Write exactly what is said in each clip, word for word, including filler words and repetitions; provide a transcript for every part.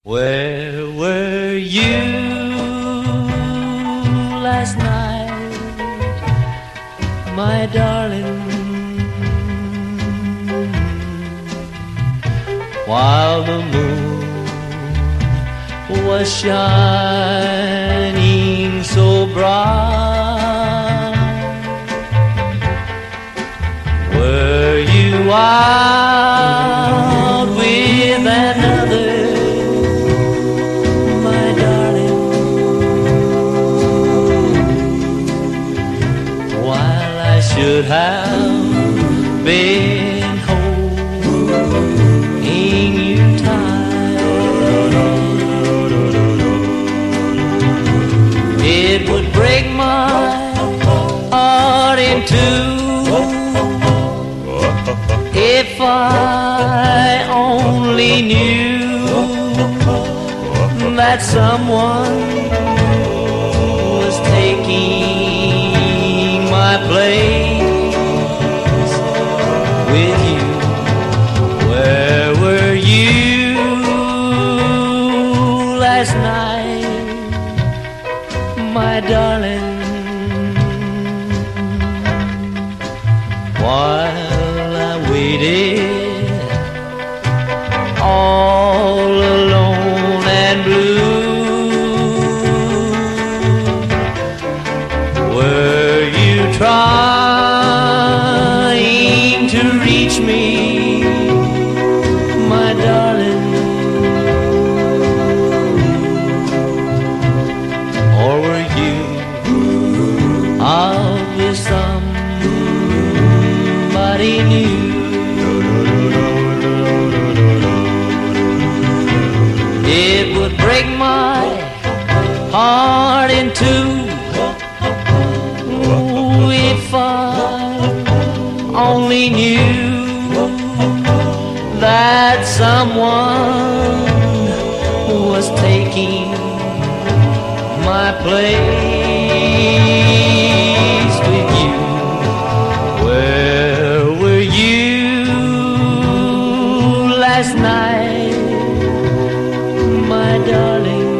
Where were you last night, my darling, while the moon was shining so bright? Were you out with another, my darling, while I should have been holding you tight? It would break my heart in two if I only knew that someone was taking my place with you. Where were you last night, my darling, while I waited all alone and blue? Were you trying to reach me, my darling, or were you out with somebody new? It would break my heart in two if I only knew that someone was taking my place with you. Where were you last night, my darling,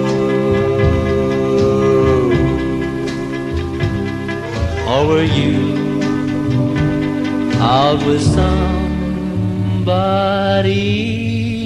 or were you out with somebody